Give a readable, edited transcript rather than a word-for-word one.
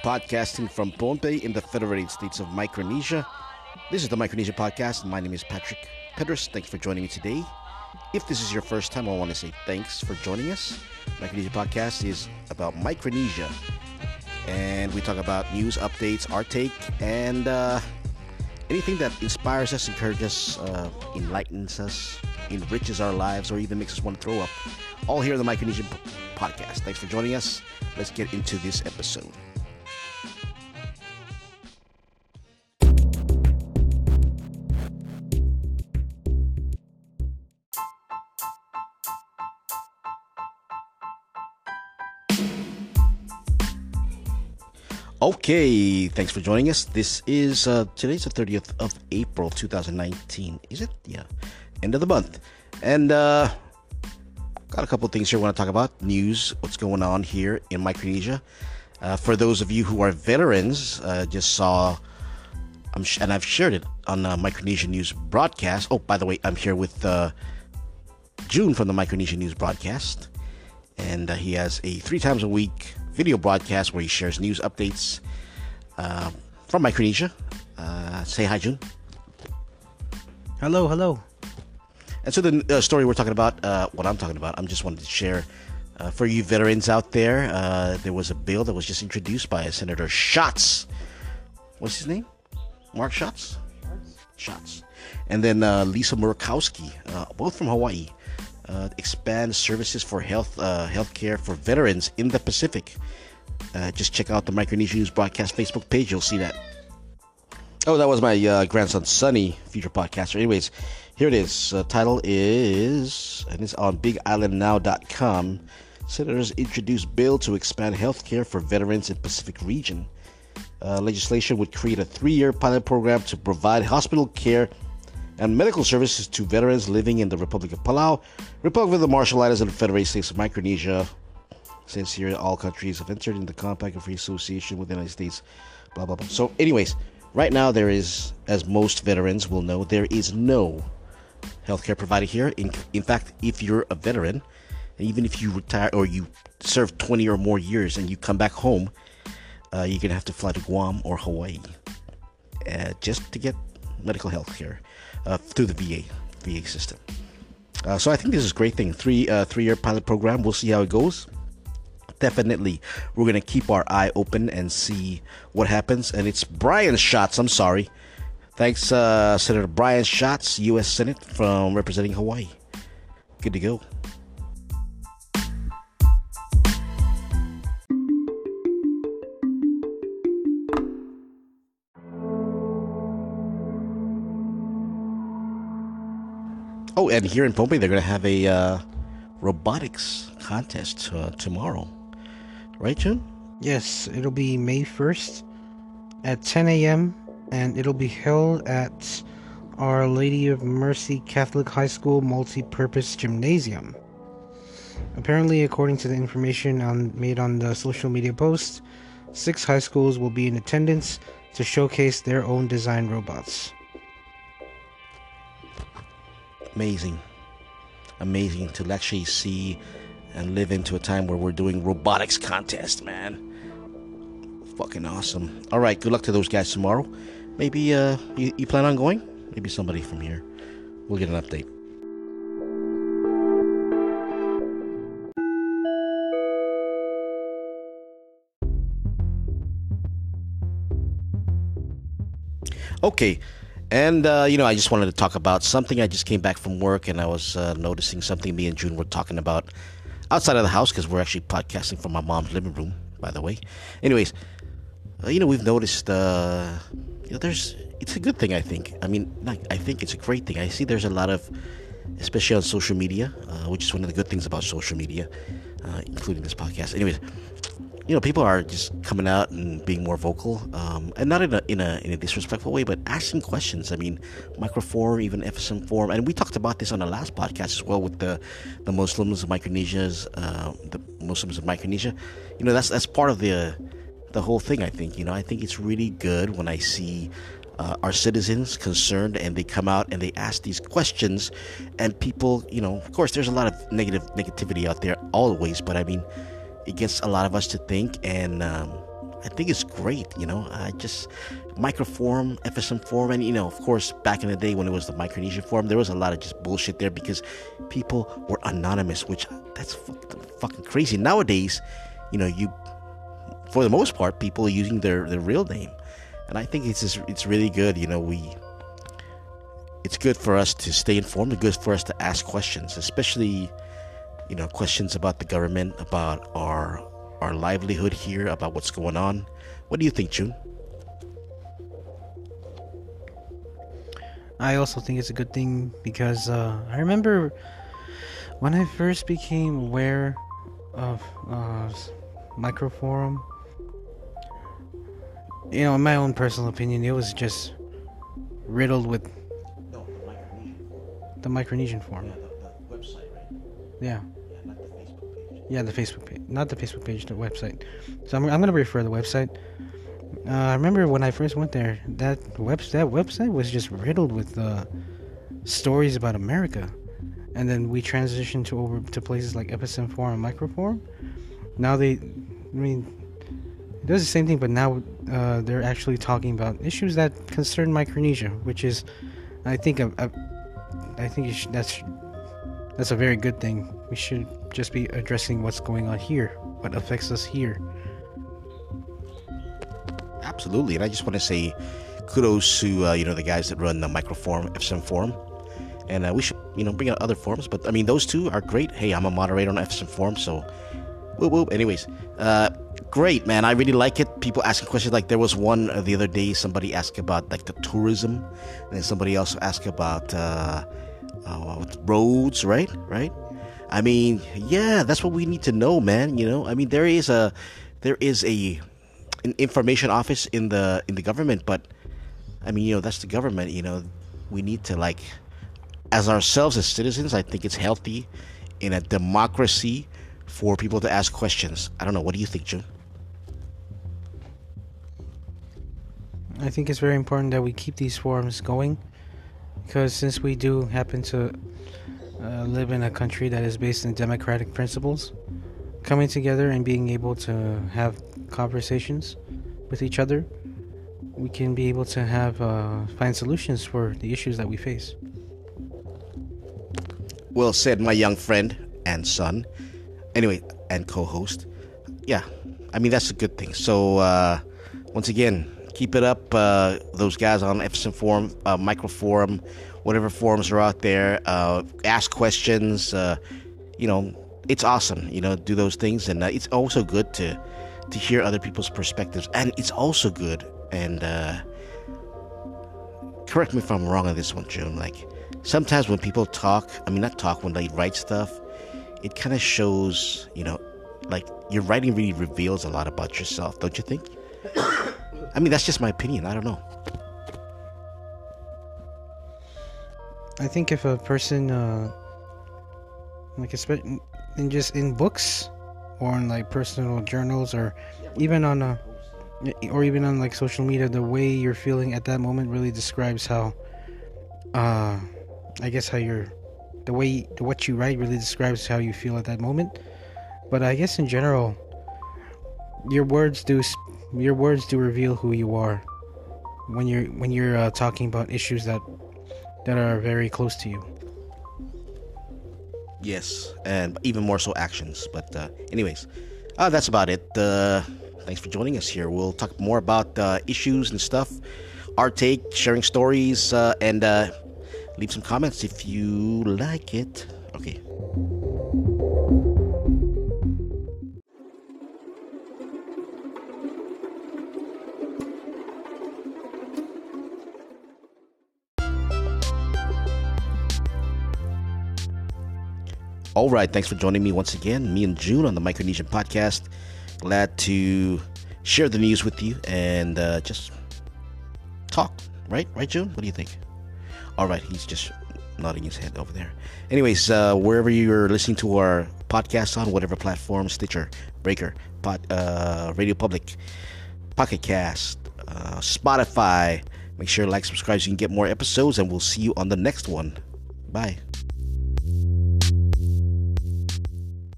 podcasting from Pohnpei in the Federated States of Micronesia. This is the Micronesia Podcast. My name is Patrick Pedras. Thanks for joining me today. If this is your first time, I want to say thanks for joining us. Micronesia Podcast is about Micronesia, and we talk about news, updates, our take, and anything that inspires us, encourages us, enlightens us, enriches our lives, or even makes us want to throw up. All here on the Micronesian Podcast. Thanks for joining us. Let's get into this episode. Okay, thanks for joining us. This is today's the 30th of April 2019. Is it? Yeah, end of the month. And got a couple of things here I want to talk about. News, what's going on here in Micronesia. For those of you who are veterans, just saw, and I've shared it on Micronesia News broadcast. Oh, by the way, I'm here with June from the Micronesia News broadcast. And he has a 3 times a week video broadcast where he shares news updates from Micronesia. Say hi, June. Hello. And so the story we're talking about, what I'm talking about, I'm just wanted to share for you veterans out there. There was a bill that was just introduced by Senator Schatz. What's his name? Mark Schatz? Schatz. And then Lisa Murkowski, both from Hawaii. Expand services for health care for veterans in the Pacific. Just check out the Micronesia News broadcast Facebook page. You'll see that. Oh, that was my grandson Sonny, future podcaster. Anyways, here it is. Title is, and it's on BigIslandNow.com. Senators introduce bill to expand health care for veterans in Pacific region. Legislation would create a 3-year pilot program to provide hospital care and medical services to veterans living in the Republic of Palau, Republic of the Marshall Islands, and the Federated States of Micronesia. Since here, all countries have entered in the Compact of Free Association with the United States, blah, blah, blah. So, anyways, right now there is, as most veterans will know, there is no healthcare provided here. In fact, if you're a veteran, and even if you retire or you serve 20 or more years and you come back home, you're going to have to fly to Guam or Hawaii just to get medical health care through the VA system. So I think this is a great thing. 3-year pilot program. We'll see how it goes. Definitely, we're going to keep our eye open and see what happens. And it's Brian Schatz. I'm sorry. Thanks, Senator Brian Schatz, U.S. Senate, from representing Hawaii. Good to go. Oh, and here in Pohnpei, they're going to have a robotics contest tomorrow. Right, June? Yes, it'll be May 1st at 10 a.m. and it'll be held at Our Lady of Mercy Catholic High School Multi-Purpose Gymnasium. Apparently, according to the information made on the social media post, 6 high schools will be in attendance to showcase their own design robots. Amazing to actually see and live into a time where we're doing robotics contest, man. Fucking awesome. All right, good luck to those guys tomorrow. Maybe you plan on going? Maybe somebody from here. We'll get an update. Okay. And, I just wanted to talk about something. I just came back from work and I was noticing something me and June were talking about outside of the house because we're actually podcasting from my mom's living room, by the way. Anyways, we've noticed, it's a good thing, I think. I mean, I think it's a great thing. I see there's a lot of, especially on social media, which is one of the good things about social media, including this podcast. Anyways, people are just coming out and being more vocal, and not in a disrespectful way, but asking questions. I mean, Microforum, even FSM Forum, and we talked about this on the last podcast as well with the Muslims of Micronesia's, the Muslims of Micronesia. That's part of the whole thing. I think I think it's really good when I see our citizens concerned and they come out and they ask these questions, and people, of course, there's a lot of negativity out there always, but I mean, it gets a lot of us to think, and I think it's great. I just Microforum, FSM Forum, and of course, back in the day when it was the Micronesian Forum, there was a lot of just bullshit there because people were anonymous, which that's fucking crazy. Nowadays, you for the most part, people are using their real name, and I think it's really good. It's good for us to stay informed. It's good for us to ask questions, especially questions about the government, about our livelihood here, about what's going on. What do you think, June? I also think it's a good thing because I remember when I first became aware of Microforum. In my own personal opinion, it was just riddled with No, the Micronesian Forum. the website, right? Yeah. Yeah, not the Facebook page. Yeah, the Facebook page. Not the Facebook page, the website. So I'm going to refer to the website. I remember when I first went there, that website was just riddled with stories about America. And then we transitioned over to places like FSM Forum and Microforum. Now it does the same thing, but now they're actually talking about issues that concern Micronesia, which is, I think, that's a very good thing. We should just be addressing what's going on here, what affects us here. Absolutely, and I just want to say kudos to the guys that run the Microforum, FSM Forum, and we should bring out other forums. But I mean, those two are great. Hey, I'm a moderator on FSM Forum, so whoop whoop. Anyways, great, man. I really like it. People asking questions. Like there was one the other day. Somebody asked about like the tourism, and then somebody else asked about roads. Right. I mean, yeah, that's what we need to know, man. I mean, there is an information office in the government, but I mean, that's the government. We need to as ourselves as citizens. I think it's healthy in a democracy for people to ask questions. I don't know. What do you think, June? I think it's very important that we keep these forums going, because since we do happen to live in a country that is based in democratic principles, coming together and being able to have conversations with each other, we can be able to find solutions for the issues that we face. Well said, my young friend and son. Anyway, and co-host. Yeah, I mean, that's a good thing. So, once again, keep it up. Those guys on FSM Forum, Microforum, whatever forums are out there. Ask questions. It's awesome. Do those things. And it's also good to hear other people's perspectives. And it's also good. And correct me if I'm wrong on this one, June. Sometimes when people talk, when they write stuff, it kind of shows, your writing really reveals a lot about yourself, don't you think? I mean, that's just my opinion. I don't know. I think if a person, in books or in personal journals, or even on social media, the way you're feeling at that moment really describes how, what you write really describes how you feel at that moment. But I guess in general, your words do reveal who you are when you're talking about issues that are very close to you. Yes, and even more so actions. But anyways, that's about it. Thanks for joining us here. We'll talk more about issues and stuff, our take, sharing stories, and leave some comments if you like it. Okay. All right, thanks for joining me once again, me and June on the Micronesian podcast. Glad to share the news with you and just talk, right, June? What do you think? All right, he's just nodding his head over there. Anyways, wherever you're listening to our podcast on, whatever platform, Stitcher, Breaker, Radio Public, Pocket Cast, Spotify, make sure to subscribe so you can get more episodes, and we'll see you on the next one. Bye.